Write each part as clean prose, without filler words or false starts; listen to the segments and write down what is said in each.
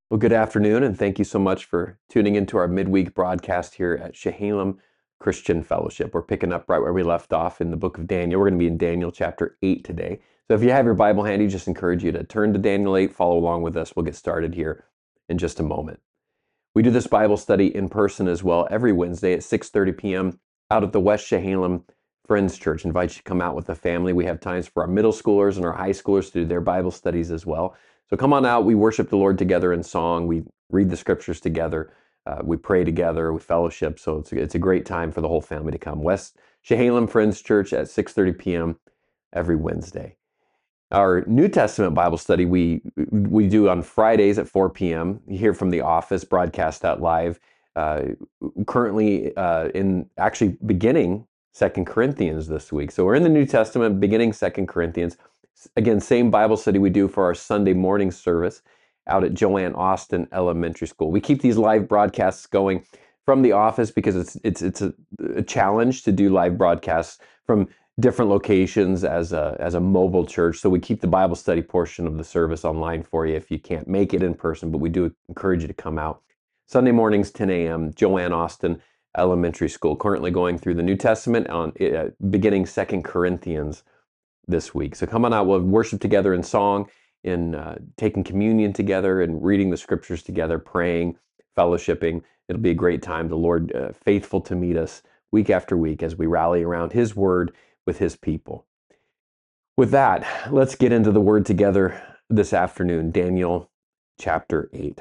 Well, good afternoon, and thank you so much for tuning into our midweek broadcast here at Chehalem Christian Fellowship. We're picking up right where we left off in the book of Daniel. We're going to be in Daniel chapter 8 today. So if you have your Bible handy, just encourage you to turn to Daniel 8, follow along with us. We'll get started here in just a moment. We do this Bible study in person as well every Wednesday at 6:30 p.m. out at the West Chehalem Friends Church. I invite you to come out with the family. We have times for our middle schoolers and our high schoolers to do their Bible studies as well. So come on out. We worship the Lord together in song. We read the scriptures together. We pray together. We fellowship. So it's a great time for the whole family to come. West Chehalem Friends Church at 6:30 p.m. every Wednesday. Our New Testament Bible study we do on Fridays at 4 p.m. here from the office, broadcast that live. Currently in actually beginning Second Corinthians this week. So we're in the New Testament, beginning Second Corinthians. Again, same Bible study we do for our Sunday morning service out at Joanne Austin Elementary School. We keep these live broadcasts going from the office because it's a challenge to do live broadcasts from different locations as a mobile church. So we keep the Bible study portion of the service online for you if you can't make it in person, but we do encourage you to come out. Sunday mornings, 10 a.m., Joanne Austin Elementary School, currently going through the New Testament on beginning Second Corinthians this week. So come on out. We'll worship together in song, in taking communion together and reading the scriptures together, praying, fellowshipping. It'll be a great time. The Lord faithful to meet us week after week as we rally around His word with His people. With that, let's get into the word together this afternoon. Daniel chapter 8.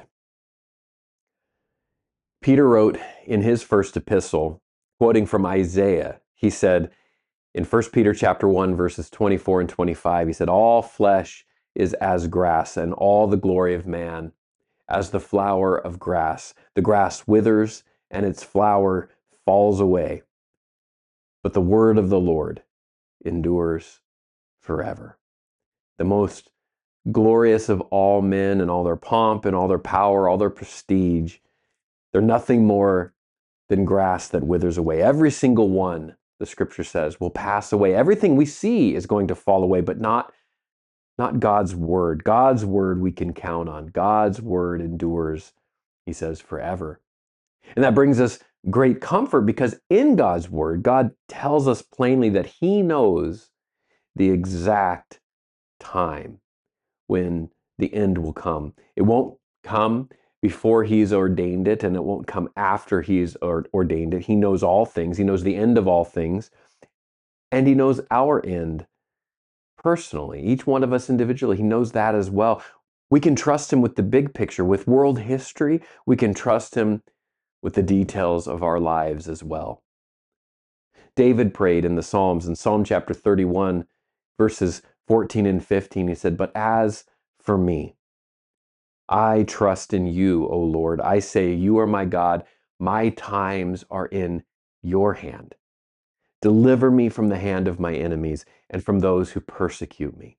Peter wrote in his first epistle, quoting from Isaiah, he said in 1 Peter chapter 1, verses 24 and 25, he said, "All flesh is as grass, and all the glory of man as the flower of grass. The grass withers, and its flower falls away. But the word of the Lord endures forever." The most glorious of all men and all their pomp and all their power, all their prestige, they're nothing more than grass that withers away. Every single one, the scripture says, will pass away. Everything we see is going to fall away, but not God's word. God's word we can count on. God's word endures, he says, forever. And that brings us great comfort because in God's word, God tells us plainly that he knows the exact time when the end will come. It won't come before he's ordained it, and it won't come after he's ordained it. He knows all things. He knows the end of all things, and he knows our end personally. Each one of us individually, he knows that as well. We can trust him with the big picture, with world history. We can trust him with the details of our lives as well. David prayed in the Psalms, in Psalm chapter 31, verses 14 and 15, he said, "But as for me, I trust in you, O Lord. I say, you are my God. My times are in your hand. Deliver me from the hand of my enemies and from those who persecute me."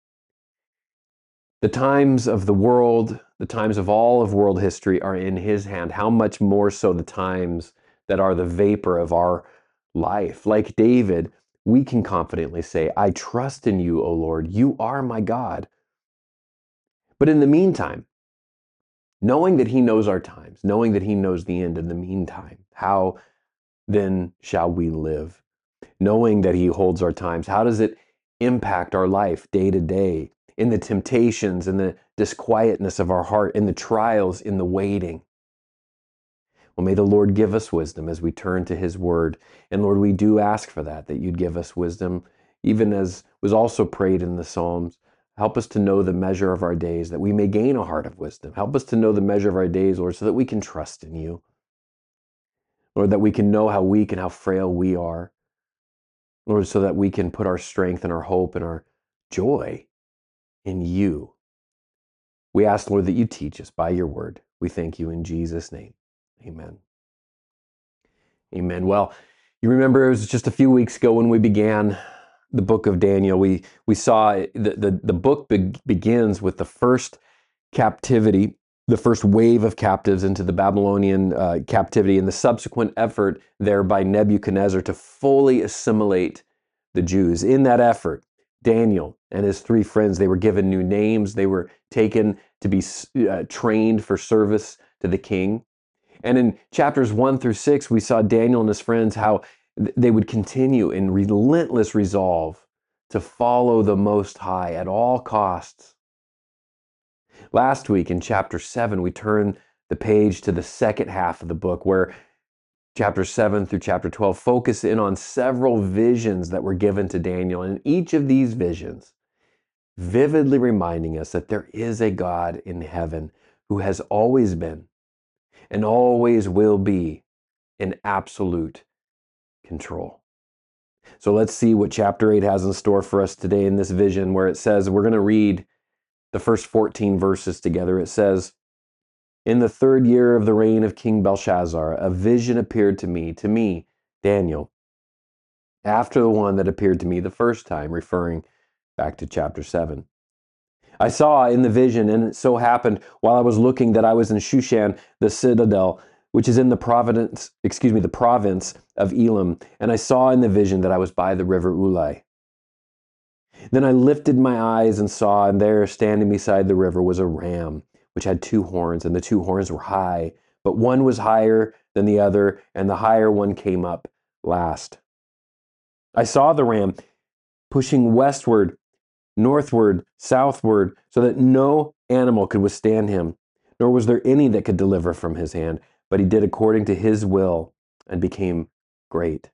The times of the world, the times of all of world history are in his hand. How much more so the times that are the vapor of our life. Like David, we can confidently say, I trust in you, O Lord. You are my God. But in the meantime, knowing that he knows our times, knowing that he knows the end in the meantime, how then shall we live? Knowing that he holds our times, how does it impact our life day to day, in the temptations, in the disquietness of our heart, in the trials, in the waiting? Well, may the Lord give us wisdom as we turn to his word. And Lord, we do ask for that you'd give us wisdom, even as was also prayed in the Psalms. Help us to know the measure of our days, that we may gain a heart of wisdom. Help us to know the measure of our days, Lord, so that we can trust in you. Lord, that we can know how weak and how frail we are. Lord, so that we can put our strength and our hope and our joy in you. We ask, Lord, that you teach us by your word. We thank you in Jesus' name. Amen. Amen. Well, you remember it was just a few weeks ago when we began the book of Daniel. We saw the book begins with the first captivity, the first wave of captives into the Babylonian captivity, and the subsequent effort there by Nebuchadnezzar to fully assimilate the Jews. In that effort, Daniel and his three friends, they were given new names. They were taken to be trained for service to the king. And in chapters 1 through 6, we saw Daniel and his friends, how they would continue in relentless resolve to follow the Most High at all costs. Last week in chapter 7, we turned the page to the second half of the book, where chapter 7 through chapter 12 focus in on several visions that were given to Daniel. And each of these visions vividly reminding us that there is a God in heaven who has always been and always will be in absolute control. So let's see what chapter 8 has in store for us today in this vision, where it says, we're going to read the first 14 verses together. It says, "In the 3rd year of the reign of King Belshazzar, a vision appeared to me, Daniel, after the one that appeared to me the first time," referring back to chapter 7. "I saw in the vision, and it so happened while I was looking that I was in Shushan, the citadel, which is in the province of Elam, and I saw in the vision that I was by the river Ulai. Then I lifted my eyes and saw, and there, standing beside the river, was a ram, which had 2 horns, and the 2 horns were high, but one was higher than the other, and the higher one came up last. I saw the ram pushing westward, northward, southward, so that no animal could withstand him, nor was there any that could deliver from his hand, but he did according to his will and became great.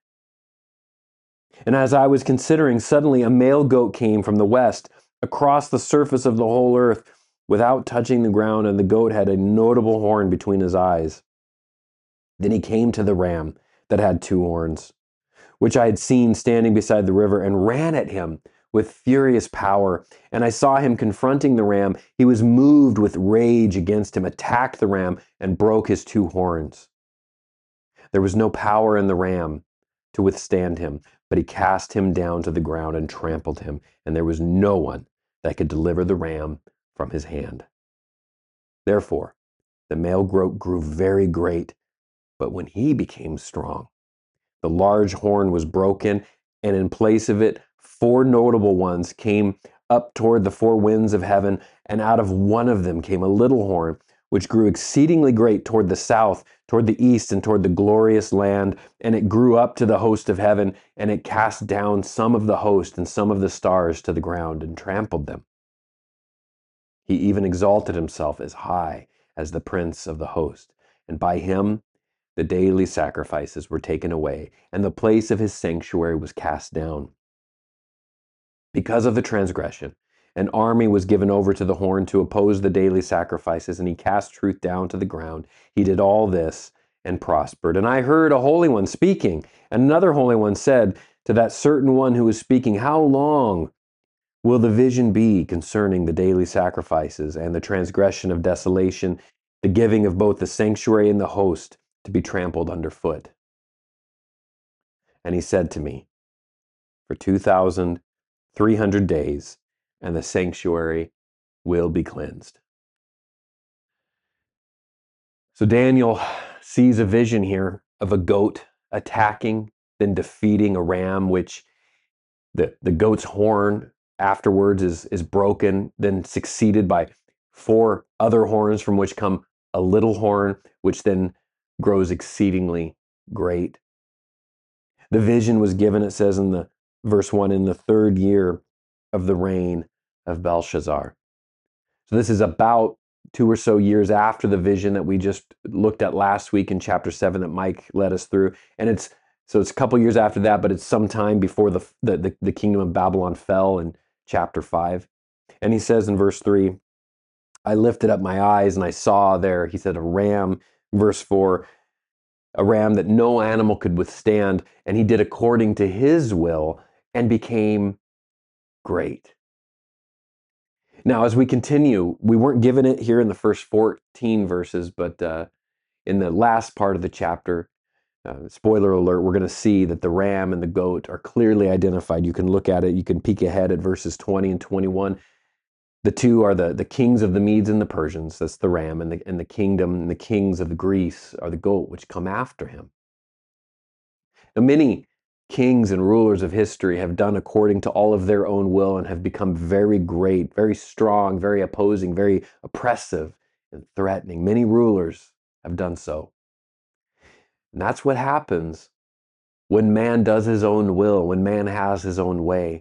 And as I was considering, suddenly a male goat came from the west across the surface of the whole earth without touching the ground, and the goat had a notable horn between his eyes. Then he came to the ram that had 2 horns, which I had seen standing beside the river, and ran at him with furious power. And I saw him confronting the ram. He was moved with rage against him, attacked the ram, and broke his 2 horns. There was no power in the ram to withstand him, but he cast him down to the ground and trampled him, and there was no one that could deliver the ram from his hand. Therefore, the male goat grew very great, but when he became strong, the large horn was broken, and in place of it, 4 notable ones came up toward the 4 winds of heaven, and out of one of them came a little horn, which grew exceedingly great toward the south, toward the east, and toward the glorious land. And it grew up to the host of heaven, and it cast down some of the host and some of the stars to the ground and trampled them. He even exalted himself as high as the prince of the host, and by him the daily sacrifices were taken away, and the place of his sanctuary was cast down. Because of the transgression, an army was given over to the horn to oppose the daily sacrifices, and he cast truth down to the ground. He did all this and prospered. And I heard a holy one speaking, and another holy one said to that certain one who was speaking, "How long will the vision be concerning the daily sacrifices and the transgression of desolation, the giving of both the sanctuary and the host to be trampled underfoot?" And he said to me, "For 2,300 days, and the sanctuary will be cleansed." So Daniel sees a vision here of a goat attacking, then defeating a ram, which the goat's horn afterwards is broken, then succeeded by 4 other horns, from which come a little horn, which then grows exceedingly great. The vision was given, it says in the verse 1, in the 3rd year of the reign of Belshazzar. So this is about 2 or so years after the vision that we just looked at last week in chapter 7 that Mike led us through. And it's a couple years after that, but it's sometime before the kingdom of Babylon fell in chapter 5. And he says in verse 3, "I lifted up my eyes and I saw there," he said, "a ram," verse 4, "a ram that no animal could withstand, and he did according to his will and became great." Now, as we continue, we weren't given it here in the first 14 verses, but in the last part of the chapter, spoiler alert, we're going to see that the ram and the goat are clearly identified. You can look at it, you can peek ahead at verses 20 and 21. The 2 are the kings of the Medes and the Persians, that's the ram, and the kingdom and the kings of the Greece are the goat, which come after him. Now, many kings and rulers of history have done according to all of their own will and have become very great, very strong, very opposing, very oppressive and threatening. Many rulers have done so. And that's what happens when man does his own will, when man has his own way.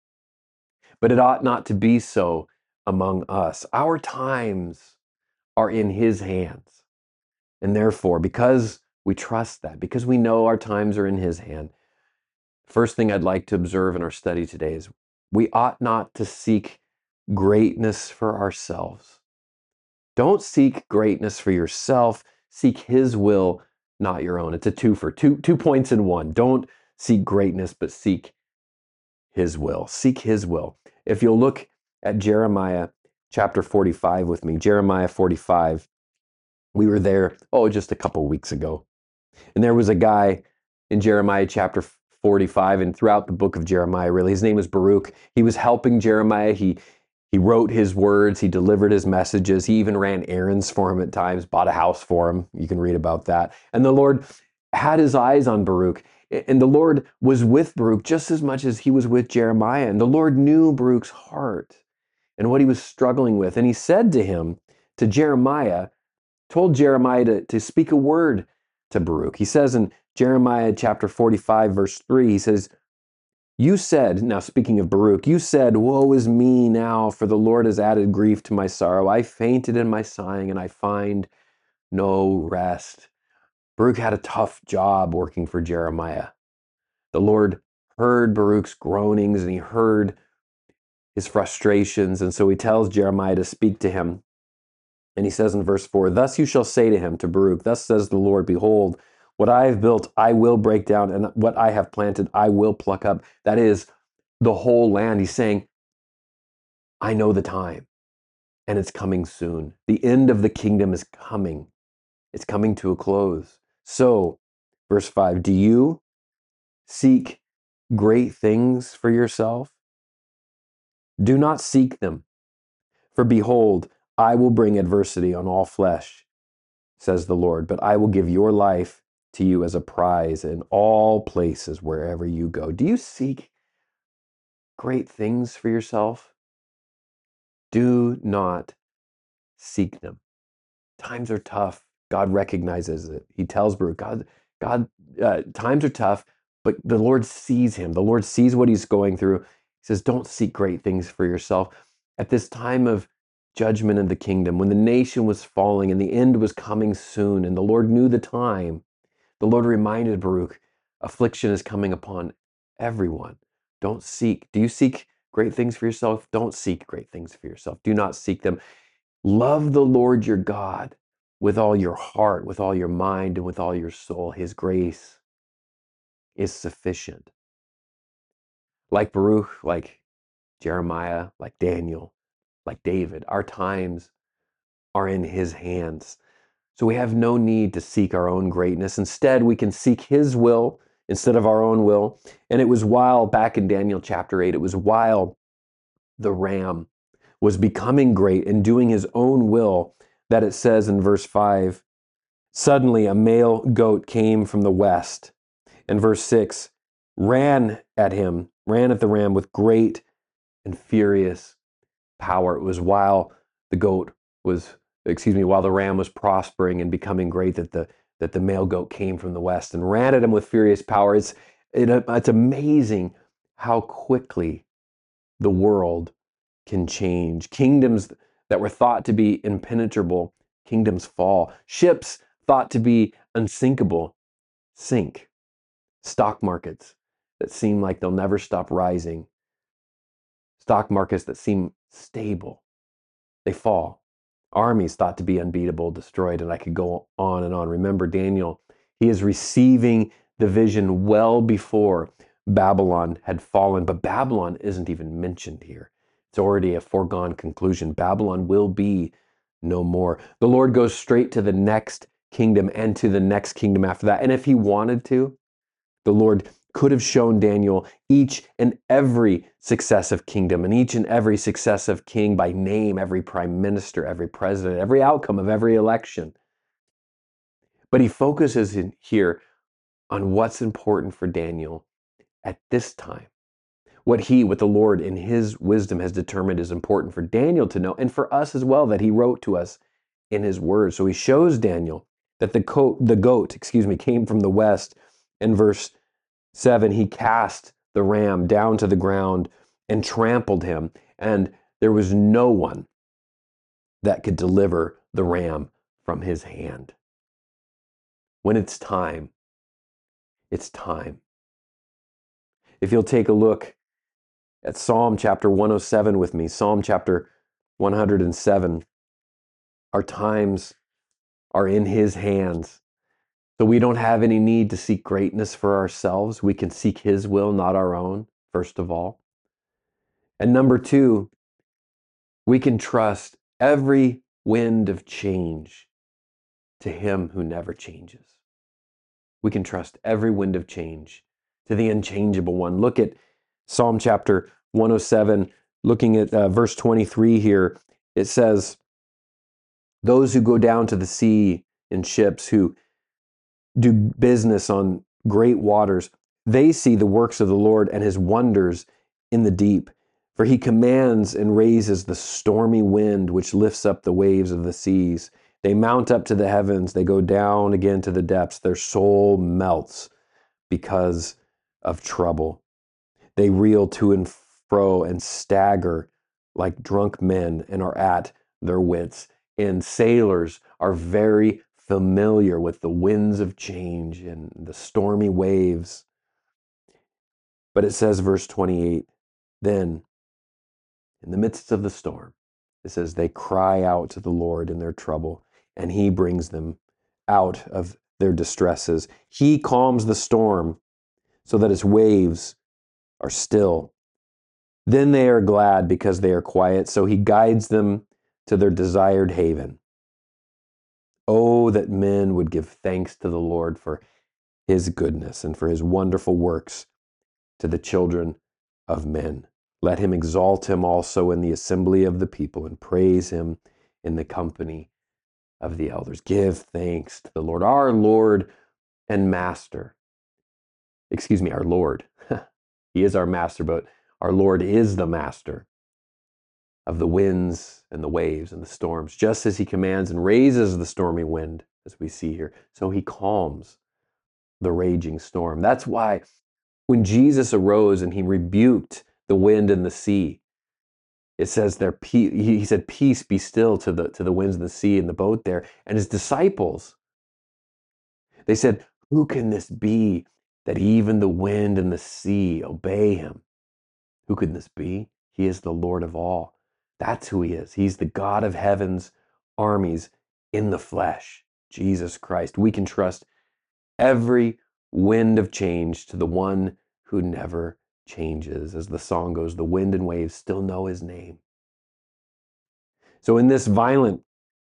But it ought not to be so among us. Our times are in his hands. And therefore, because we trust that, because we know our times are in his hand, first thing I'd like to observe in our study today is we ought not to seek greatness for ourselves. Don't seek greatness for yourself. Seek his will, not your own. It's a twofer, two points in one. Don't seek greatness, but seek his will. Seek his will. If you'll look at Jeremiah chapter 45 with me, Jeremiah 45, we were there, just a couple weeks ago. And there was a guy in Jeremiah chapter 45 and throughout the book of Jeremiah, really. His name was Baruch. He was helping Jeremiah. He wrote his words. He delivered his messages. He even ran errands for him at times, bought a house for him. You can read about that. And the Lord had his eyes on Baruch. And the Lord was with Baruch just as much as he was with Jeremiah. And the Lord knew Baruch's heart and what he was struggling with. And he said to him, to Jeremiah, told Jeremiah to speak a word to Baruch. He says in Jeremiah chapter 45, verse 3, he says, you said, now speaking of Baruch, you said, woe is me now, for the Lord has added grief to my sorrow. I fainted in my sighing, and I find no rest. Baruch had a tough job working for Jeremiah. The Lord heard Baruch's groanings, and he heard his frustrations, and so he tells Jeremiah to speak to him. And he says in verse 4, thus you shall say to him, to Baruch, thus says the Lord, behold, what I have built, I will break down, and what I have planted, I will pluck up. That is the whole land. He's saying, I know the time, and it's coming soon. The end of the kingdom is coming. It's coming to a close. So, verse 5, do you seek great things for yourself? Do not seek them. For behold, I will bring adversity on all flesh, says the Lord, but I will give your life to you as a prize in all places wherever you go. Do you seek great things for yourself? Do not seek them. Times are tough. God recognizes it. He tells Baruch, times are tough, but the Lord sees him. The Lord sees what he's going through. He says, don't seek great things for yourself. At this time of judgment in the kingdom, when the nation was falling and the end was coming soon, and the Lord knew the time, the Lord reminded Baruch, affliction is coming upon everyone. Don't seek. Do you seek great things for yourself? Don't seek great things for yourself. Do not seek them. Love the Lord your God with all your heart, with all your mind, and with all your soul. His grace is sufficient. Like Baruch, like Jeremiah, like Daniel, like David, our times are in his hands. So we have no need to seek our own greatness. Instead, we can seek his will instead of our own will. And it was while, back in Daniel chapter 8, it was while the ram was becoming great and doing his own will that it says in verse 5, suddenly a male goat came from the west. And verse 6, ran at the ram with great and furious power. It was while while the ram was prospering and becoming great that the male goat came from the west and ran at him with furious power. It's amazing how quickly the world can change. Kingdoms that were thought to be impenetrable, kingdoms fall. Ships thought to be unsinkable, sink. Stock markets that seem like they'll never stop rising, stock markets that seem stable, they fall. Armies thought to be unbeatable, destroyed, and I could go on and on. Remember Daniel, he is receiving the vision well before Babylon had fallen, but Babylon isn't even mentioned here. It's already a foregone conclusion. Babylon will be no more. The Lord goes straight to the next kingdom and to the next kingdom after that. And if he wanted to, the Lord could have shown Daniel each and every successive kingdom and each and every successive king by name, every prime minister, every president, every outcome of every election. But he focuses in here on what's important for Daniel at this time. What the Lord in his wisdom has determined is important for Daniel to know, and for us as well, that he wrote to us in his word. So he shows Daniel that the goat, came from the west. In verse 7, he cast the ram down to the ground and trampled him, and there was no one that could deliver the ram from his hand. When it's time, it's time. If you'll take a look at Psalm chapter 107 with me, Psalm chapter 107, our times are in his hands. So we don't have any need to seek greatness for ourselves. We can seek his will, not our own, first of all. And number two, we can trust every wind of change to him who never changes. We can trust every wind of change to the unchangeable one. Look at Psalm chapter 107, looking at verse 23 here. It says, those who go down to the sea in ships, who do business on great waters, they see the works of the Lord and his wonders in the deep. For he commands and raises the stormy wind, which lifts up the waves of the seas. They mount up to the heavens. They go down again to the depths. Their soul melts because of trouble. They reel to and fro and stagger like drunk men and are at their wits. And sailors are very familiar with the winds of change and the stormy waves. But it says, verse 28, then in the midst of the storm, it says, they cry out to the Lord in their trouble, and he brings them out of their distresses. He calms the storm so that its waves are still. Then they are glad because they are quiet, so he guides them to their desired haven. Oh, that men would give thanks to the Lord for his goodness and for his wonderful works to the children of men. Let him exalt him also in the assembly of the people and praise him in the company of the elders. Give thanks to the Lord, our Lord and Master. Our Lord. He is our master, but our Lord is the master of the winds and the waves and the storms. Just as he commands and raises the stormy wind, as we see here, so he calms the raging storm. That's why when Jesus arose and he rebuked the wind and the sea, it says there, he said, peace be still to the winds and the sea and the boat there. And his disciples, they said, who can this be that even the wind and the sea obey him? Who can this be? He is the Lord of all. That's who he is. He's the God of heaven's armies in the flesh, Jesus Christ. We can trust every wind of change to the one who never changes. As the song goes, the wind and waves still know his name. So in this violent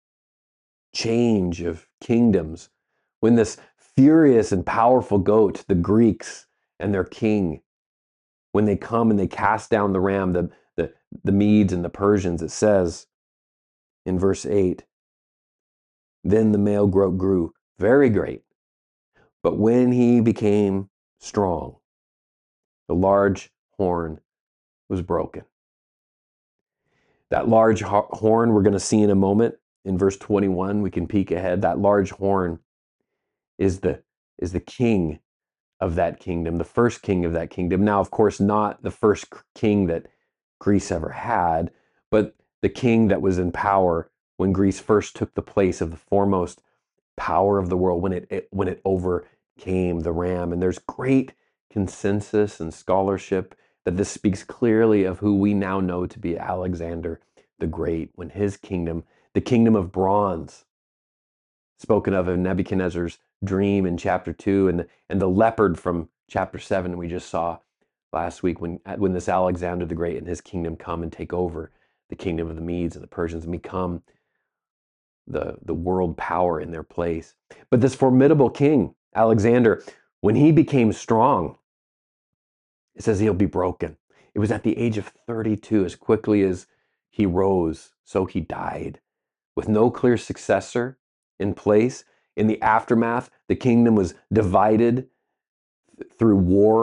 change of kingdoms, when this furious and powerful goat, the Greeks and their king, when they come and they cast down the ram, the Medes and the Persians, it says in verse 8, then the male goat grew very great, but when he became strong, the large horn was broken. That large horn we're going to see in a moment. In verse 21, we can peek ahead. That large horn is the king of that kingdom, the first king of that kingdom. Now, of course, not the first king that Greece ever had, but the king that was in power when Greece first took the place of the foremost power of the world, when it overcame the ram. And there's great consensus and scholarship that this speaks clearly of who we now know to be Alexander the Great, when his kingdom, the kingdom of bronze, spoken of in Nebuchadnezzar's dream in chapter 2, and the leopard from chapter 7 we just saw last week, when this Alexander the Great and his kingdom come and take over the kingdom of the Medes and the Persians and become the world power in their place. But this formidable king, Alexander, when he became strong, it says he'll be broken. It was at the age of 32, as quickly as he rose, so he died, with no clear successor in place. In the aftermath, the kingdom was divided through war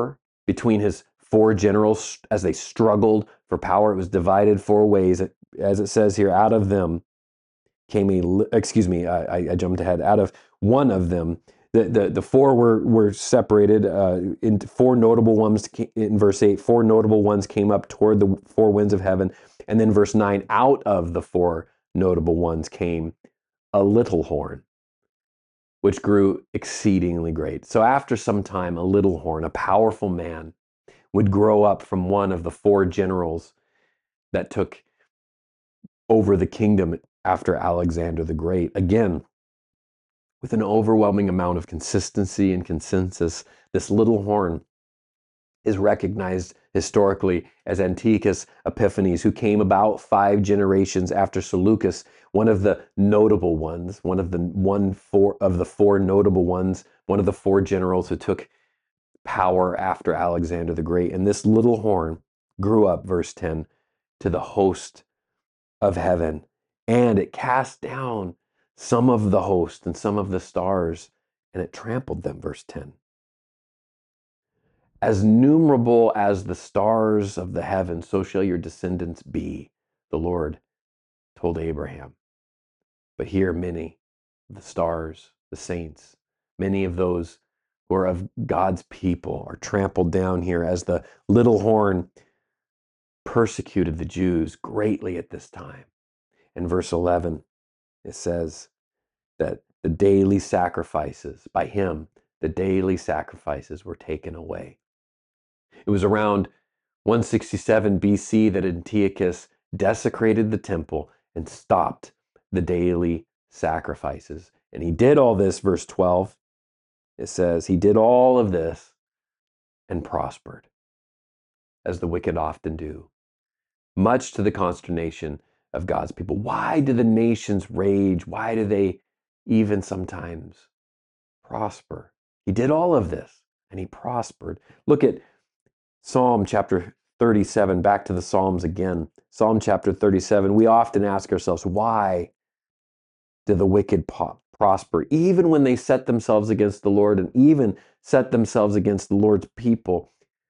between his four generals as they struggled for power. It was divided four ways. As it says here, out of them came I jumped ahead. Out of one of them, the four were separated into four notable ones. In verse 8, four notable ones came up toward the four winds of heaven. And then verse 9, out of the four notable ones came a little horn, which grew exceedingly great. So after some time, a little horn, a powerful man, would grow up from one of the four generals that took over the kingdom after Alexander the Great. Again, with an overwhelming amount of consistency and consensus, this little horn is recognized historically as Antiochus Epiphanes, who came about 5 generations after Seleucus, one of the notable ones, one of the four notable ones, one of the four generals who took power after Alexander the Great. And this little horn grew up, verse 10, to the host of heaven, and it cast down some of the host and some of the stars, and it trampled them, verse 10. As numerable as the stars of the heaven, so shall your descendants be, the Lord told Abraham. But here, many, the stars, the saints, many of those who are of God's people are trampled down here as the little horn persecuted the Jews greatly at this time. In verse 11, it says that the daily sacrifices, by him, the daily sacrifices were taken away. It was around 167 BC that Antiochus desecrated the temple and stopped the daily sacrifices. And he did all this, verse 12, it says, he did all of this and prospered, as the wicked often do, much to the consternation of God's people. Why do the nations rage? Why do they even sometimes prosper? He did all of this and he prospered. Look at Psalm chapter 37, back to the Psalms again. Psalm chapter 37, we often ask ourselves, why do the wicked prosper? Even when they set themselves against the Lord and even set themselves against the Lord's people.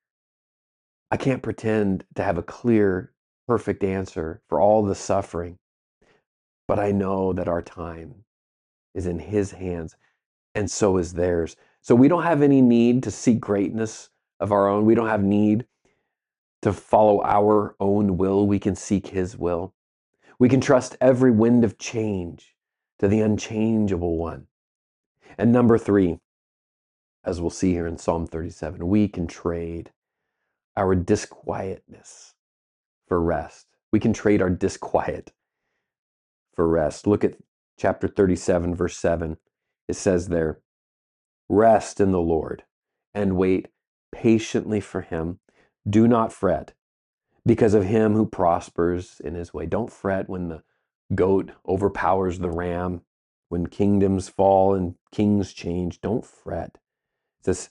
I can't pretend to have a clear, perfect answer for all the suffering, but I know that our time is in his hands and so is theirs. So we don't have any need to seek greatness of our own. We don't have need to follow our own will. We can seek his will. We can trust every wind of change to the unchangeable one. And number 3, as we'll see here in Psalm 37, we can trade our disquietness for rest. We can trade our disquiet for rest. Look at chapter 37, verse 7. It says there, rest in the Lord and wait patiently for him. Do not fret because of him who prospers in his way. Don't fret when the goat overpowers the ram, when kingdoms fall and kings change. Don't fret. It says,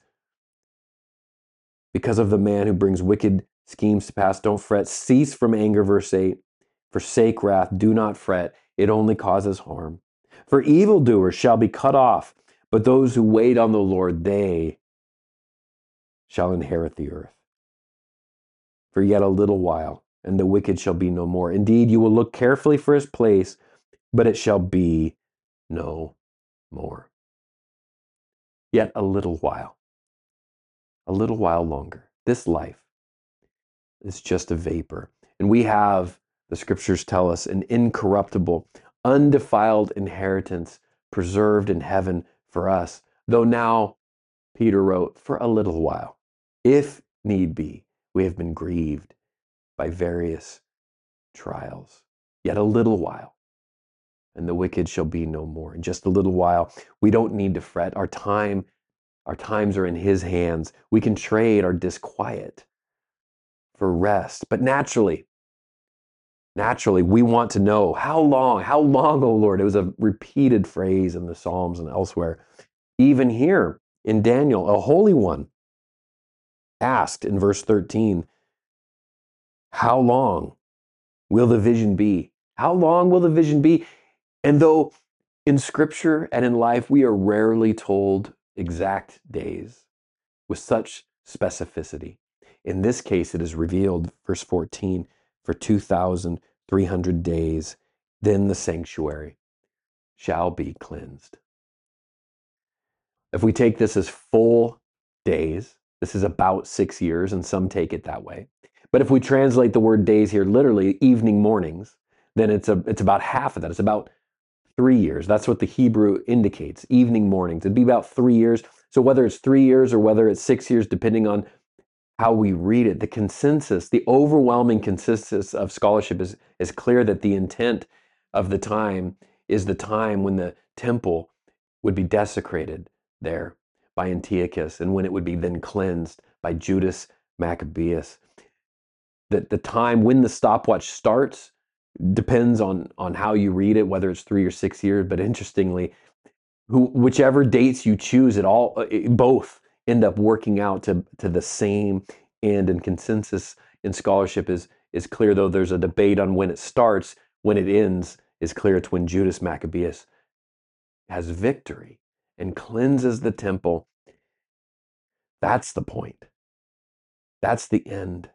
because of the man who brings wicked schemes to pass, don't fret. Cease from anger, verse 8. Forsake wrath. Do not fret. It only causes harm. For evildoers shall be cut off, but those who wait on the Lord, they shall inherit the earth. For yet a little while, and the wicked shall be no more. Indeed, you will look carefully for his place, but it shall be no more. Yet a little while longer. This life is just a vapor. And we have, the scriptures tell us, an incorruptible, undefiled inheritance preserved in heaven for us. Though now, Peter wrote, for a little while, if need be, we have been grieved by various trials. Yet a little while, and the wicked shall be no more. In just a little while, we don't need to fret. Our times are in his hands. We can trade our disquiet for rest. But naturally, we want to know, how long, O Lord? It was a repeated phrase in the Psalms and elsewhere. Even here in Daniel, a holy one asked in verse 13, how long will the vision be? How long will the vision be? And though in scripture and in life, we are rarely told exact days with such specificity. In this case, it is revealed, verse 14, for 2,300 days, then the sanctuary shall be cleansed. If we take this as full days, this is about 6 years, and some take it that way. But if we translate the word days here literally, evening mornings, then it's about half of that. It's about 3 years. That's what the Hebrew indicates, evening mornings. It'd be about 3 years. So whether it's 3 years or whether it's 6 years, depending on how we read it, the consensus, the overwhelming consensus of scholarship is clear that the intent of the time is the time when the temple would be desecrated there by Antiochus and when it would be then cleansed by Judas Maccabeus. That the time when the stopwatch starts depends on how you read it, whether it's 3 or 6 years. But interestingly, whichever dates you choose, both end up working out to the same end. And consensus in scholarship is clear, though there's a debate on when it starts. When it ends is clear. It's when Judas Maccabeus has victory and cleanses the temple. That's the point. That's the end.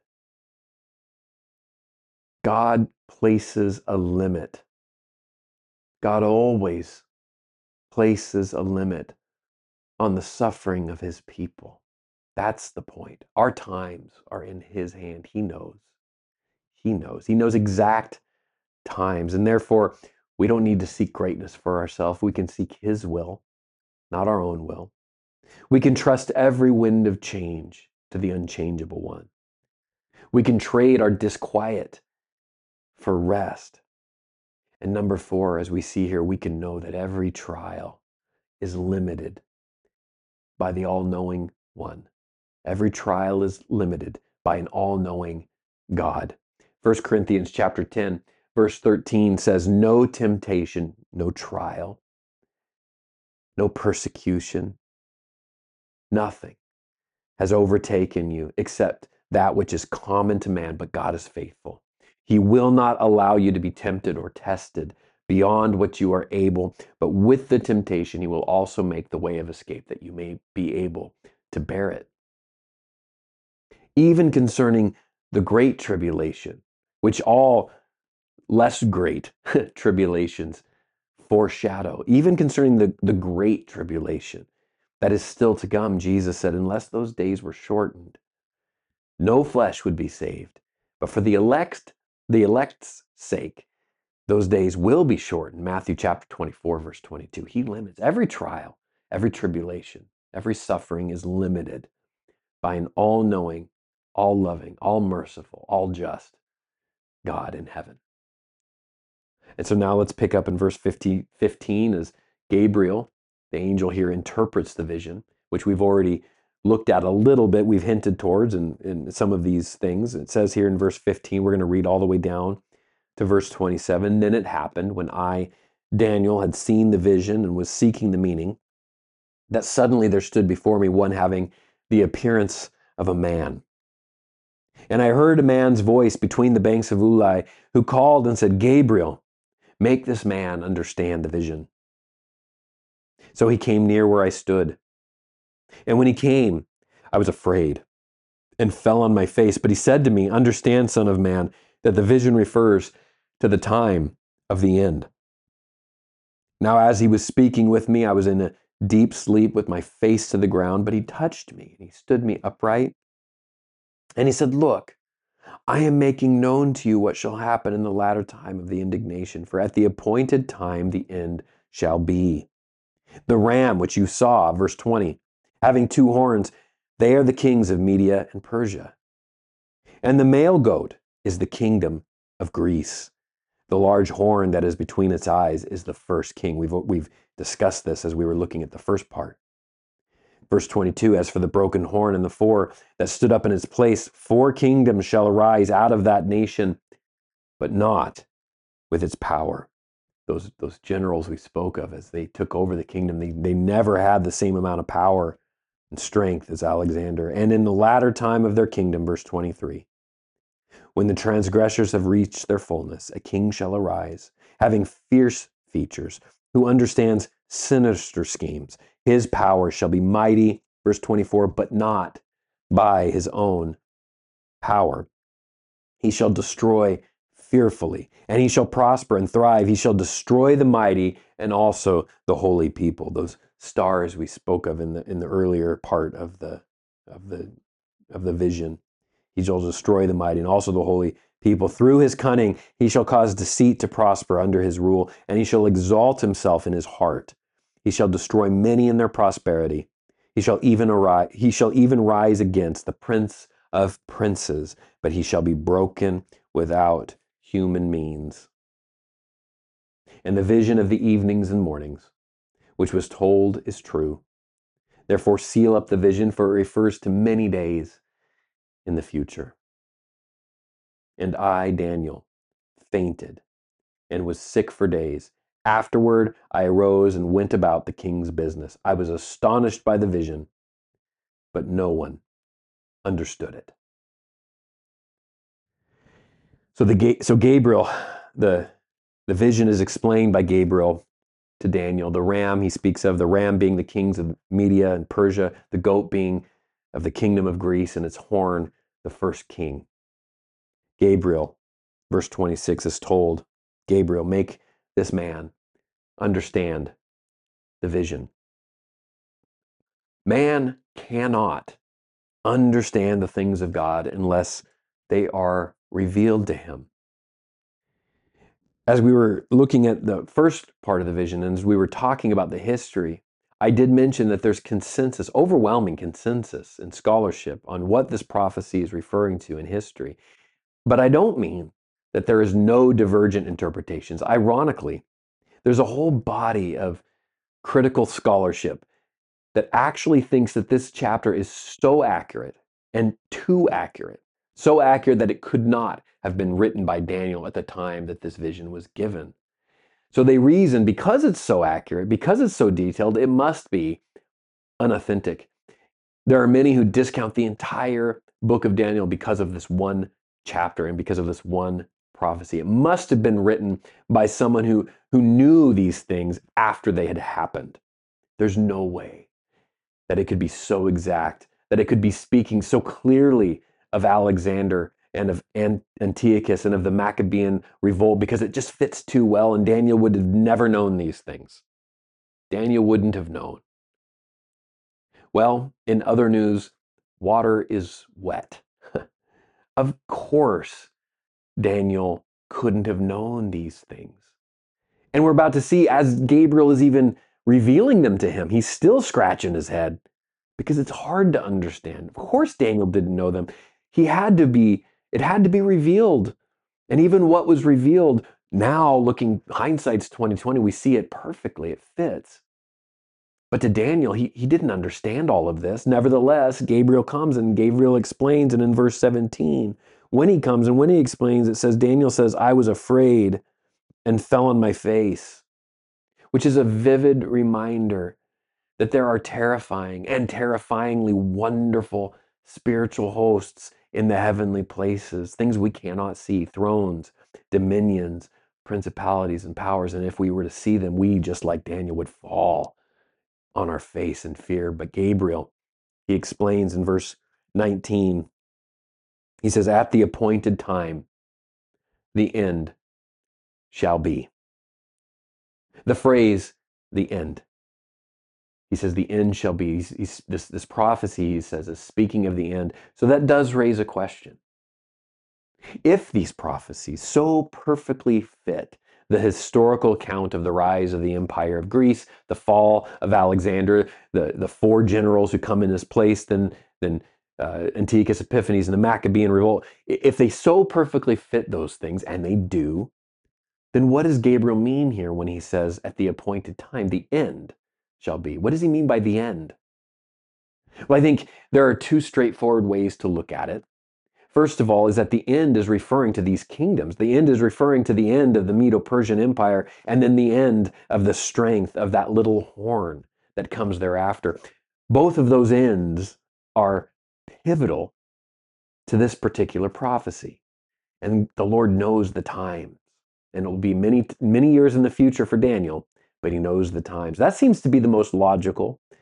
God places a limit. God always places a limit on the suffering of his people. That's the point. Our times are in his hand. He knows. He knows. He knows exact times. And therefore, we don't need to seek greatness for ourselves. We can seek his will, not our own will. We can trust every wind of change to the unchangeable one. We can trade our disquiet for rest. And number 4, as we see here, we can know that every trial is limited by the all-knowing one. Every trial is limited by an all-knowing God. 1 Corinthians chapter 10, verse 13 says, no temptation, no trial, no persecution, nothing has overtaken you except that which is common to man, but God is faithful. He will not allow you to be tempted or tested beyond what you are able, but with the temptation, he will also make the way of escape that you may be able to bear it. Even concerning the great tribulation, which all less great tribulations foreshadow, even concerning the great tribulation that is still to come, Jesus said, unless those days were shortened, no flesh would be saved. But for the elect's sake, those days will be shortened. Matthew chapter 24, verse 22. He limits every trial, every tribulation, every suffering is limited by an all-knowing, all-loving, all-merciful, all-just God in heaven. And so now let's pick up in verse 15 as Gabriel, the angel here, interprets the vision, which we've already looked at a little bit. We've hinted towards in some of these things. It says here in verse 15, we're going to read all the way down to verse 27. Then it happened when I, Daniel, had seen the vision and was seeking the meaning, that suddenly there stood before me one having the appearance of a man. And I heard a man's voice between the banks of Ulai, who called and said, Gabriel, make this man understand the vision. So he came near where I stood. And when he came, I was afraid and fell on my face. But he said to me, understand, son of man, that the vision refers to the time of the end. Now, as he was speaking with me, I was in a deep sleep with my face to the ground, but he touched me and he stood me upright. And he said, look, I am making known to you what shall happen in the latter time of the indignation, for at the appointed time the end shall be. The ram which you saw, verse 20, having 2 horns, they are the kings of Media and Persia. And the male goat is the kingdom of Greece. The large horn that is between its eyes is the first king. We've discussed this as we were looking at the first part. Verse 22, as for the broken horn and the 4 that stood up in its place, 4 kingdoms shall arise out of that nation, but not with its power. Those generals we spoke of as they took over the kingdom, they never had the same amount of power and strength as Alexander. And in the latter time of their kingdom, verse 23, when the transgressors have reached their fullness, a king shall arise, having fierce features, who understands sinister schemes. His power shall be mighty, verse 24, but not by his own power. He shall destroy fearfully, and he shall prosper and thrive. He shall destroy the mighty and also the holy people. Those stars we spoke of in the earlier part of the vision. He shall destroy the mighty and also the holy people. Through his cunning, he shall cause deceit to prosper under his rule, and he shall exalt himself in his heart. He shall destroy many in their prosperity. He shall even rise against the prince of princes, but he shall be broken without human means. And the vision of the evenings and mornings, which was told, is true. Therefore seal up the vision, for it refers to many days in the future. And I, Daniel, fainted and was sick for days. Afterward, I arose and went about the king's business. I was astonished by the vision, but no one understood it. So Gabriel, the vision is explained by Gabriel to Daniel. The ram he speaks of, the ram being the kings of Media and Persia, the goat being of the kingdom of Greece, and its horn, the first king. Gabriel, verse 26 is told, Gabriel, make this man understand the vision. Man cannot understand the things of God unless they are revealed to him. As we were looking at the first part of the vision, and as we were talking about the history, I did mention that there's consensus, overwhelming consensus in scholarship on what this prophecy is referring to in history. But I don't mean that there is no divergent interpretations. Ironically, there's a whole body of critical scholarship that actually thinks that this chapter is so accurate and too accurate, so accurate that it could not have been written by Daniel at the time that this vision was given. So they reason, because it's so accurate, because it's so detailed, it must be unauthentic. There are many who discount the entire book of Daniel because of this one chapter and because of this one prophecy. It must have been written by someone who knew these things after they had happened. There's no way that it could be so exact, that it could be speaking so clearly of Alexander and of Antiochus and of the Maccabean revolt, because it just fits too well, and Daniel would have never known these things. Daniel wouldn't have known. Well, in other news, water is wet. Of course, Daniel couldn't have known these things. And we're about to see, as Gabriel is even revealing them to him, he's still scratching his head because it's hard to understand. Of course, Daniel didn't know them. It had to be revealed. And even what was revealed, now looking, hindsight's 2020, we see it perfectly. It fits. But to Daniel, he didn't understand all of this. Nevertheless, Gabriel comes and Gabriel explains. And in verse 17, when he comes and when he explains, it says, Daniel says, I was afraid and fell on my face, which is a vivid reminder that there are terrifying and terrifyingly wonderful spiritual hosts in the heavenly places, things we cannot see, thrones, dominions, principalities, and powers. And if we were to see them, we, just like Daniel, would fall on our face in fear. But Gabriel, he explains in verse 19, he says, at the appointed time, the end shall be. The phrase, the end. He says the end shall be. This prophecy, he says, is speaking of the end. So that does raise a question. If these prophecies so perfectly fit the historical account of the rise of the Empire of Greece, the fall of Alexander, the four generals who come in his place, then Antiochus Epiphanes and the Maccabean revolt, if they so perfectly fit those things, and they do, then what does Gabriel mean here when he says at the appointed time, the end shall be? What does he mean by the end? Well, I think there are two straightforward ways to look at it. First of all, is that the end is referring to these kingdoms. The end is referring to the end of the Medo-Persian Empire, and then the end of the strength of that little horn that comes thereafter. Both of those ends are pivotal to this particular prophecy. And the Lord knows the times. And it will be many, many years in the future for Daniel, but he knows the times. That seems to be the most logical.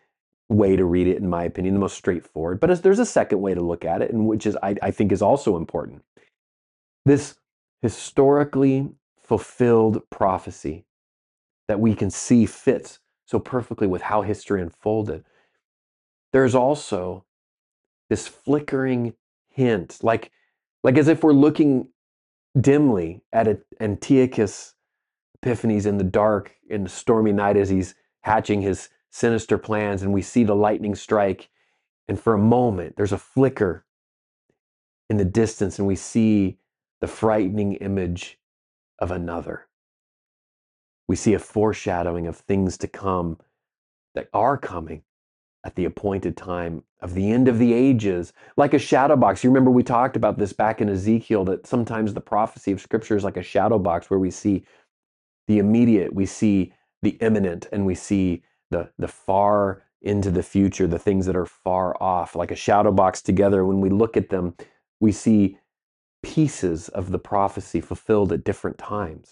way to read it, in my opinion, the most straightforward. But there's a second way to look at it, and which is I think is also important. This historically fulfilled prophecy that we can see fits so perfectly with how history unfolded. There's also this flickering hint, like as if we're looking dimly at Antiochus Epiphanes in the dark, in the stormy night as he's hatching his sinister plans, and we see the lightning strike. And for a moment, there's a flicker in the distance, and we see the frightening image of another. We see a foreshadowing of things to come that are coming at the appointed time of the end of the ages, like a shadow box. You remember we talked about this back in Ezekiel, that sometimes the prophecy of Scripture is like a shadow box where we see the immediate, we see the imminent, and we see the far into the future, the things that are far off, like a shadow box together. When we look at them, we see pieces of the prophecy fulfilled at different times.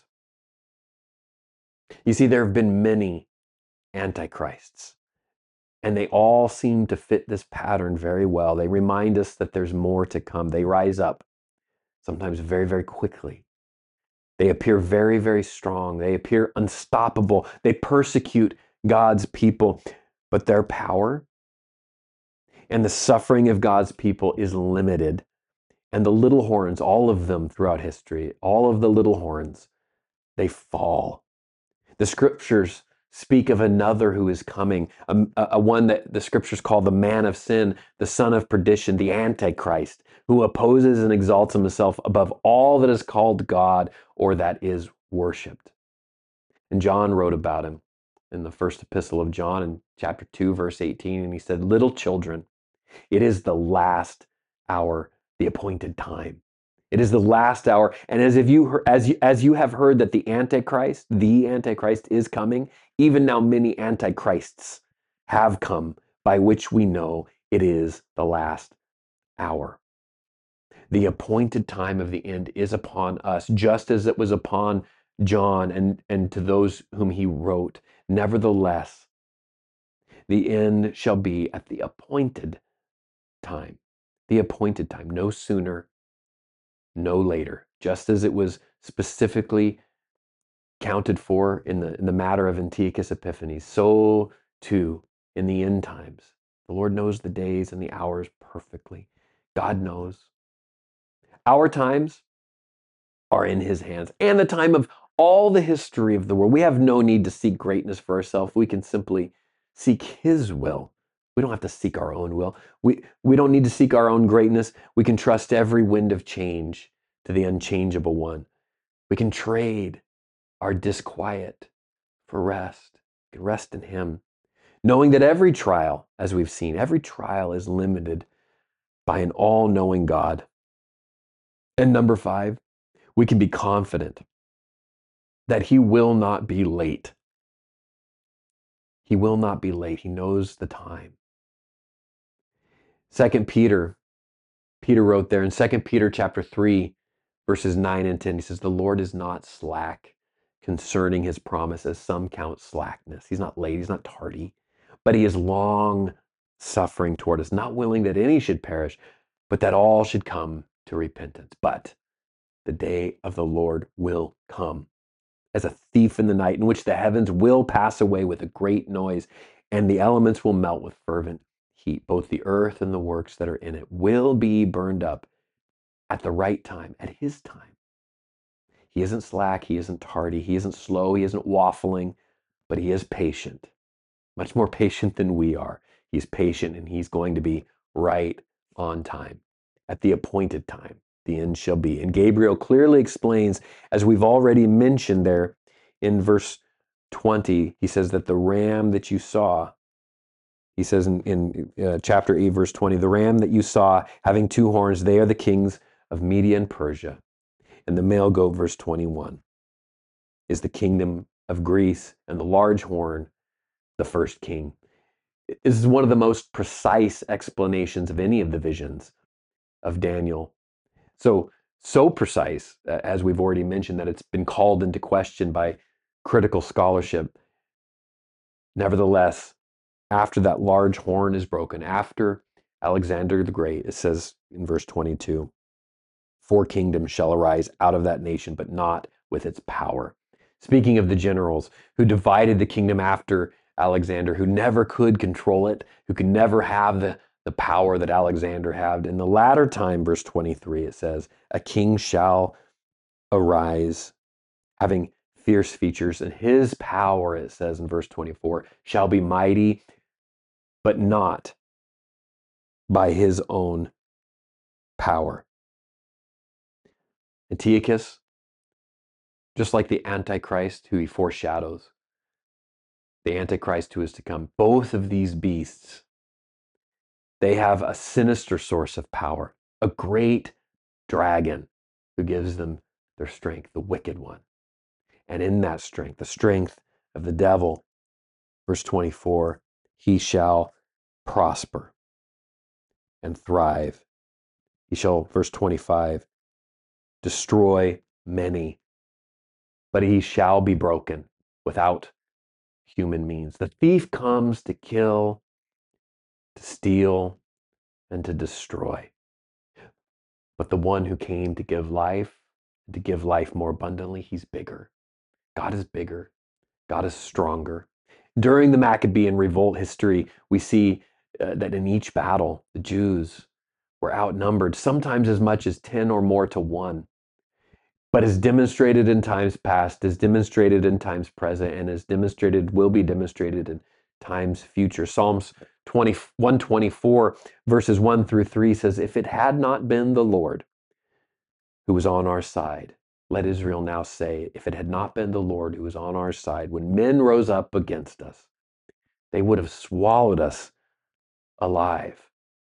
You see, there have been many antichrists, and they all seem to fit this pattern very well. They remind us that there's more to come. They rise up, sometimes very, very quickly. They appear very, very strong. They appear unstoppable. They persecute God's people, but their power and the suffering of God's people is limited. And the little horns, all of them throughout history, all of the little horns, they fall. The scriptures speak of another who is coming, a one that the scriptures call the man of sin, the son of perdition, the Antichrist, who opposes and exalts himself above all that is called God or that is worshiped. And John wrote about him in the first epistle of John in chapter 2, verse 18, and he said, "Little children, it is the last hour, the appointed time. It is the last hour. And as you have heard that the Antichrist is coming, even now many Antichrists have come, by which we know it is the last hour." The appointed time of the end is upon us, just as it was upon John and to those whom he wrote. Nevertheless, the end shall be at the appointed time. The appointed time, no sooner, no later. Just as it was specifically counted for in the matter of Antiochus Epiphanes, so too in the end times. The Lord knows the days and the hours perfectly. God knows. Our times are in his hands, and the time of all the history of the world. We have no need to seek greatness for ourselves. We can simply seek his will. We don't have to seek our own will. We don't need to seek our own greatness. We can trust every wind of change to the unchangeable one. We can trade our disquiet for rest. We can rest in him, knowing that every trial, as we've seen, every trial is limited by an all-knowing God. And number 5, we can be confident that he will not be late. He will not be late. He knows the time. Peter wrote there in 2 Peter chapter 3, verses 9 and 10, he says, "The Lord is not slack concerning his promise, as some count slackness." He's not late, he's not tardy, but he is long suffering toward us, not willing that any should perish, but that all should come to repentance. But the day of the Lord will come as a thief in the night, in which the heavens will pass away with a great noise, and the elements will melt with fervent heat. Both the earth and the works that are in it will be burned up at the right time, at his time. He isn't slack, he isn't tardy, he isn't slow, he isn't waffling, but he is patient, much more patient than we are. He's patient, and he's going to be right on time, at the appointed time. The end shall be. And Gabriel clearly explains, as we've already mentioned there in verse 20, he says that the ram that you saw, he says in chapter 8, verse 20, the ram that you saw having 2 horns, they are the kings of Media and Persia. And the male goat, verse 21, is the kingdom of Greece, and the large horn, the first king. This is one of the most precise explanations of any of the visions of Daniel. So precise, as we've already mentioned, that it's been called into question by critical scholarship. Nevertheless, after that large horn is broken, after Alexander the Great, it says in verse 22, 4 kingdoms shall arise out of that nation, but not with its power. Speaking of the generals who divided the kingdom after Alexander, who never could control it, who could never have the power that Alexander had. In the latter time, verse 23, it says, a king shall arise having fierce features, and his power, it says in verse 24, shall be mighty, but not by his own power. Antiochus, just like the Antichrist who he foreshadows, the Antichrist who is to come, both of these beasts, they have a sinister source of power, a great dragon who gives them their strength, the wicked one. And in that strength, the strength of the devil, verse 24, he shall prosper and thrive. He shall, verse 25, destroy many, but he shall be broken without human means. The thief comes to kill, to steal, and to destroy. But the one who came to give life, and to give life more abundantly, he's bigger. God is bigger. God is stronger. During the Maccabean revolt history, we see that in each battle, the Jews were outnumbered, sometimes as much as 10 or more to 1. But as demonstrated in times past, as demonstrated in times present, and as demonstrated, will be demonstrated in times future. Psalms 124, verses 1 through 3 says, if it had not been the Lord who was on our side, let Israel now say, if it had not been the Lord who was on our side, when men rose up against us, they would have swallowed us alive.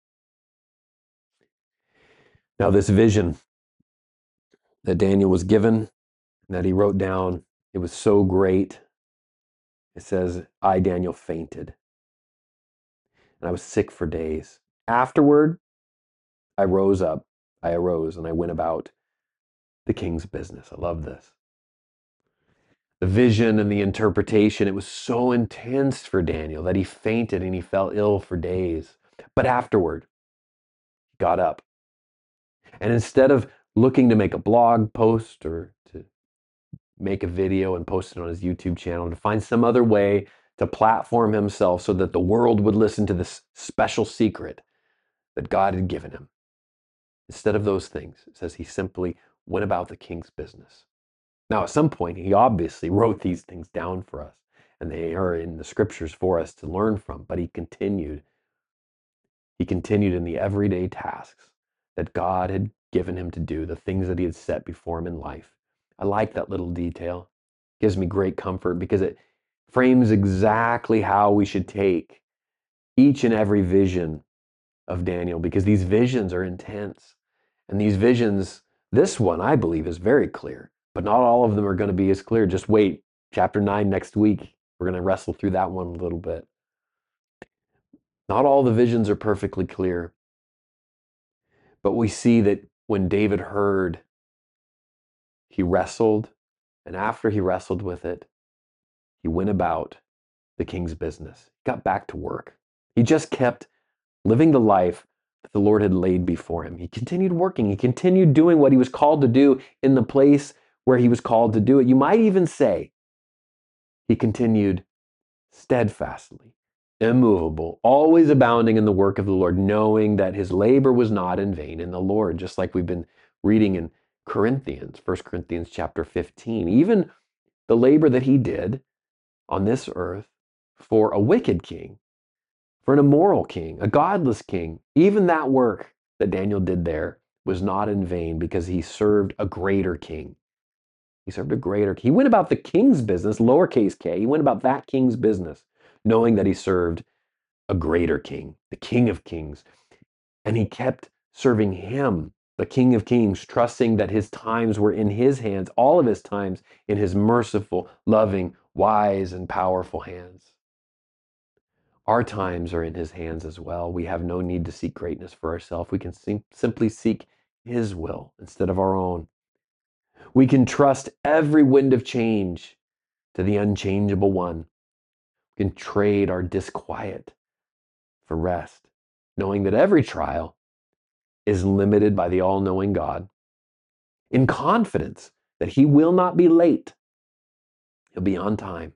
Now, this vision that Daniel was given, that he wrote down, it was so great. It says, I, Daniel, fainted, and I was sick for days. Afterward, I arose, and I went about the king's business. I love this. The vision and the interpretation, it was so intense for Daniel that he fainted and he fell ill for days. But afterward, he got up. And instead of looking to make a blog post or to make a video and post it on his YouTube channel, to find some other way to platform himself so that the world would listen to this special secret that God had given him. Instead of those things, it says he simply went about the king's business. Now, at some point, he obviously wrote these things down for us, and they are in the scriptures for us to learn from, but he continued. He continued in the everyday tasks that God had given him to do, the things that he had set before him in life. I like that little detail. It gives me great comfort because it frames exactly how we should take each and every vision of Daniel, because these visions are intense. And these visions, this one, I believe, is very clear, but not all of them are going to be as clear. Just wait. Chapter 9 next week, we're going to wrestle through that one a little bit. Not all the visions are perfectly clear, but we see that when David heard, he wrestled, and after he wrestled with it, he went about the king's business. He got back to work. He just kept living the life that the Lord had laid before him. He continued working. He continued doing what he was called to do in the place where he was called to do it. You might even say he continued steadfastly, immovable, always abounding in the work of the Lord, knowing that his labor was not in vain in the Lord, just like we've been reading in Corinthians, 1 Corinthians chapter 15. Even the labor that he did on this earth for a wicked king, for an immoral king, a godless king, even that work that Daniel did there was not in vain because he served a greater king. He served a greater king. He went about the king's business, lowercase k. He went about that king's business, knowing that he served a greater king, the King of Kings. And he kept serving him, the King of Kings, trusting that his times were in his hands, all of his times in his merciful, loving, wise, and powerful hands. Our times are in his hands as well. We have no need to seek greatness for ourselves. We can simply seek his will instead of our own. We can trust every wind of change to the unchangeable one. We can trade our disquiet for rest, knowing that every trial is limited by the all-knowing God, in confidence that he will not be late. He'll be on time.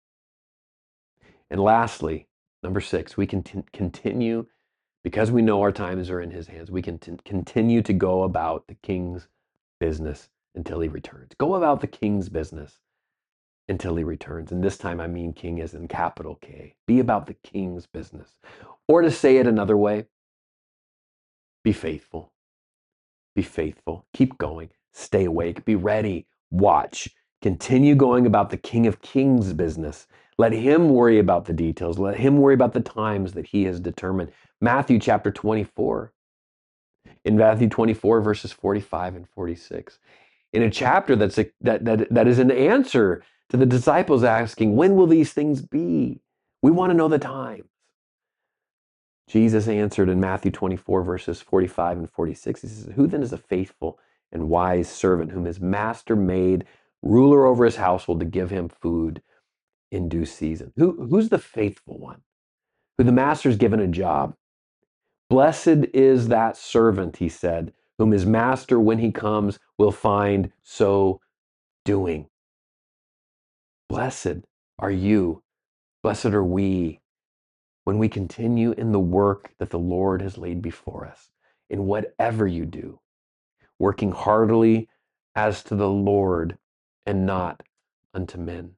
And lastly, number 6, we can continue, because we know our times are in his hands, we can continue to go about the king's business until he returns. Go about the king's business until he returns. And this time I mean king as in capital K. Be about the king's business. Or to say it another way, be faithful. Be faithful. Keep going. Stay awake. Be ready. Watch. Continue going about the King of Kings business. Let him worry about the details. Let him worry about the times that he has determined. Matthew chapter 24. In Matthew 24, verses 45 and 46. In a chapter that is an answer to the disciples asking, when will these things be? We want to know the times. Jesus answered in Matthew 24, verses 45 and 46. He says, who then is a faithful and wise servant whom his master made ruler over his household to give him food in due season? Who's the faithful one? Who the master's given a job. Blessed is that servant, he said, whom his master, when he comes, will find so doing. Blessed are you. Blessed are we when we continue in the work that the Lord has laid before us, in whatever you do, working heartily as to the Lord and not unto men.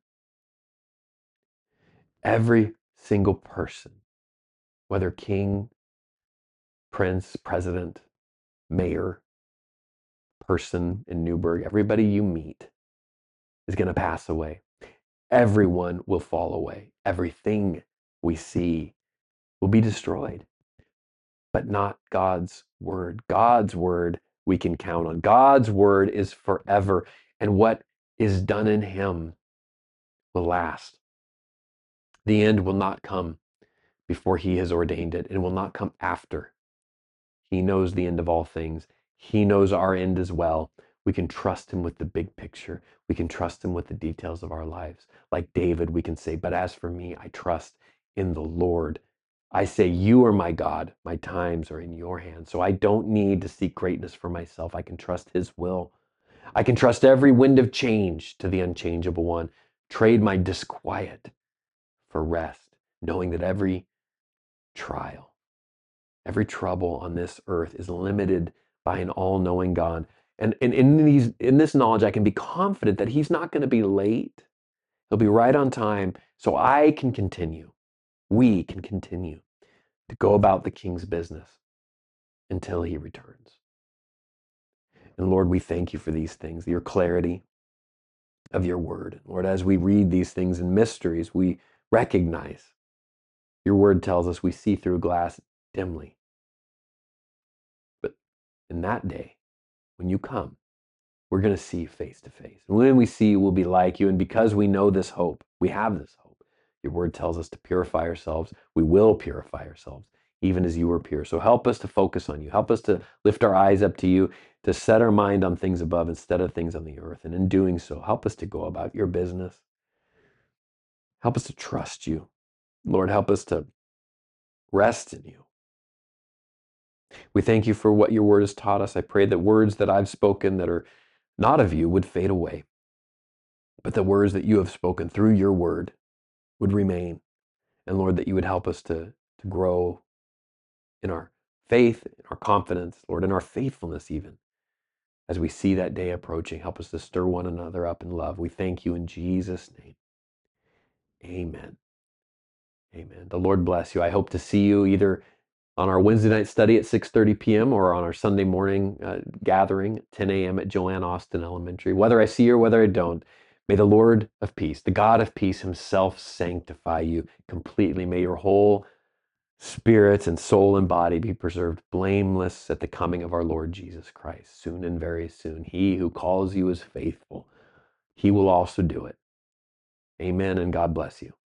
Every single person, whether king, prince, president, mayor, person in Newburgh, everybody you meet is going to pass away. Everyone will fall away. Everything we see will be destroyed. But not God's word. God's word we can count on. God's word is forever, and what is done in him will last. The end will not come before he has ordained it. It will not come after. He knows the end of all things. He knows our end as well. We can trust him with the big picture. We can trust him with the details of our lives. Like David, we can say, but as for me, I trust in the Lord. I say, you are my God. My times are in your hands. So I don't need to seek greatness for myself. I can trust his will. I can trust every wind of change to the unchangeable one. Trade my disquiet for rest, knowing that every trial, every trouble on this earth is limited by an all-knowing God. And in this knowledge, I can be confident that he's not going to be late. He'll be right on time. So I can continue. We can continue to go about the king's business until he returns. And Lord, we thank you for these things, your clarity of your word. Lord, as we read these things in mysteries, we recognize your word tells us we see through glass dimly. But in that day, when you come, we're going to see you face to face. And when we see you, we'll be like you. And because we know this hope, we have this hope. Your word tells us to purify ourselves. We will purify ourselves, even as you are pure. So help us to focus on you. Help us to lift our eyes up to you, to set our mind on things above instead of things on the earth. And in doing so, help us to go about your business. Help us to trust you. Lord, help us to rest in you. We thank you for what your word has taught us. I pray that words that I've spoken that are not of you would fade away, but the words that you have spoken through your word would remain. And Lord, that you would help us to grow in our faith, in our confidence, Lord, in our faithfulness even. As we see that day approaching, help us to stir one another up in love. We thank you in Jesus' name. Amen. Amen. The Lord bless you. I hope to see you either on our Wednesday night study at 6:30 p.m. or on our Sunday morning gathering at 10 a.m. at Joanne Austin Elementary. Whether I see you or whether I don't, may the Lord of peace, the God of peace himself sanctify you completely. May your whole spirit and soul and body be preserved blameless at the coming of our Lord Jesus Christ, soon and very soon. He who calls you is faithful. He will also do it. Amen, and God bless you.